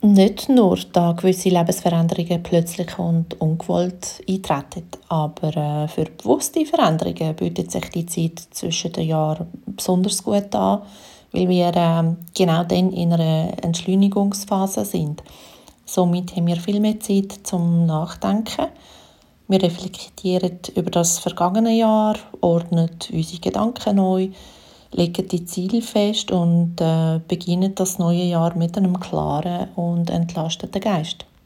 Nicht nur, da gewisse Lebensveränderungen plötzlich und ungewollt eintreten, aber für bewusste Veränderungen bietet sich die Zeit zwischen den Jahren besonders gut an, weil wir genau dann in einer Entschleunigungsphase sind. Somit haben wir viel mehr Zeit zum Nachdenken. Wir reflektieren über das vergangene Jahr, ordnen unsere Gedanken neu, legen die Ziele fest und beginnen das neue Jahr mit einem klaren und entlasteten Geist.